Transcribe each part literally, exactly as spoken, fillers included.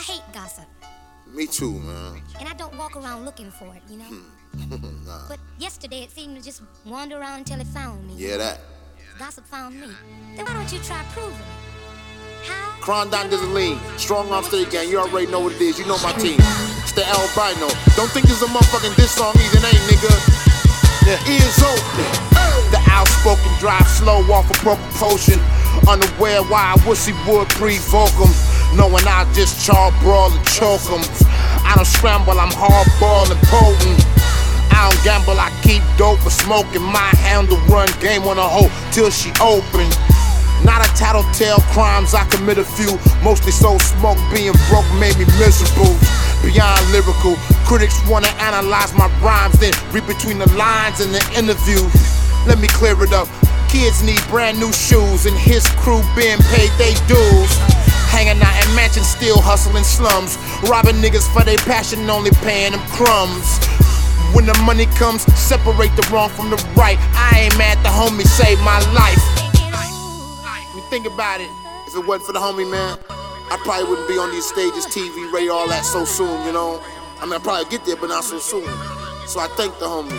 hate gossip. Me too, man. And I don't walk around looking for it, you know? Nah. But yesterday it seemed to just wander around until it found me. Yeah, that. Gossip found me. Then why don't you try proving it? How? Krondike doesn't lean. Strong arm steady gang. You already know what it is. You know my team. It's the albino. Don't think this is a motherfucking diss song either, ain't nigga. The ears open. The outspoken drive slow off a broken potion. Unaware why I wish he would provoke him. Knowing I just char brawl and choke him. I don't scramble, I'm hardball and potent. I don't gamble, I keep dope for smoking. My handle run game on a hoe till she open. Not a tattletale crimes, I commit a few. Mostly so smoke, being broke made me miserable. Beyond lyrical, critics wanna analyze my rhymes, then read between the lines in the interview. Let me clear it up. Kids need brand new shoes, and his crew being paid they dues. Hanging out in mansions, still hustling slums. Robbing niggas for their passion, only paying them crumbs. When the money comes, separate the wrong from the right. I ain't mad the homie saved my life. When you think about it, if it wasn't for the homie, man, I probably wouldn't be on these stages, T V, radio, all that so soon, you know? I mean, I'd probably get there, but not so soon. So I thank the homie.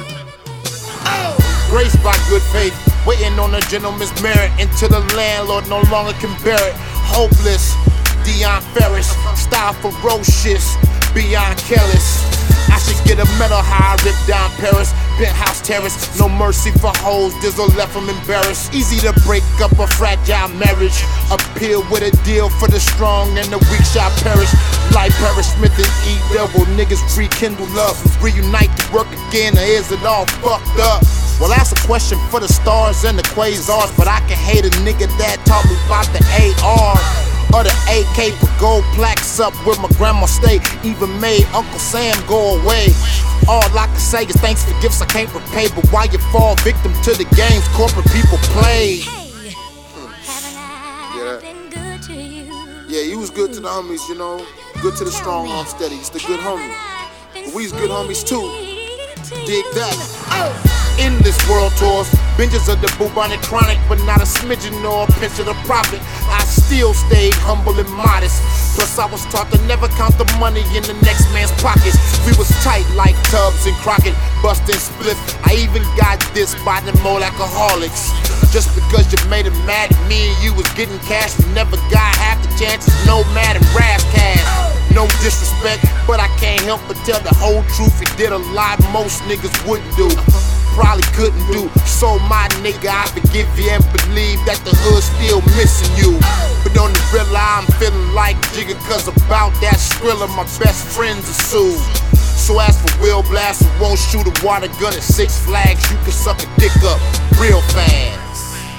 Graced by good faith, waiting on a gentleman's merit until the landlord no longer can bear it. Hopeless, Dion Ferris, style ferocious, beyond careless. I should get a medal how I rip down Paris. Penthouse terrace, no mercy for hoes, Dizzle left them embarrassed. Easy to break up a fragile marriage. Appeal with a deal for the strong and the weak shall perish. Like Paris Smith and E double, niggas rekindle love, reunite to work again, or is it all fucked up? Well, that's a question for the stars and the quasars, but I can hate a nigga that taught me about the A R. Or the A K for gold plaques up where my grandma stayed. Even made Uncle Sam go away. All I can say is thanks for gifts I can't repay. But why you fall victim to the games corporate people play? Hey, hmm. haven't I Yeah. been good to you? Yeah, you was good to the homies, you know. Good to the strong arm steady. It's the good homie. But we's good homies too. Dig that. Endless world tours, binges of the bubonic chronic, but not a smidgen nor a pinch of the profit. I still stayed humble and modest. Plus I was taught to never count the money in the next man's pockets. We was tight like Tubbs and Crockett, bustin' split. I even got this by them old alcoholics. Just because you made it mad at me and you was getting cash, we never got half the chances. No mad and rash cash. No disrespect, but I can't help but tell the whole truth. You did a lot most niggas wouldn't do. Probably couldn't do. So my nigga, I forgive you and believe that the hood's still missing you. But on the real, I'm feeling like Jigga, cause about that Skrilla, my best friends are sued. So as for Will Blast, who won't shoot a water gun at Six Flags, you can suck a dick up real fast.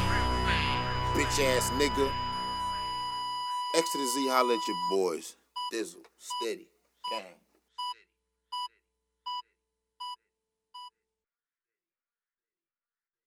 Bitch ass nigga. X to the Z, holla at your boys. Dizzle, steady, gang.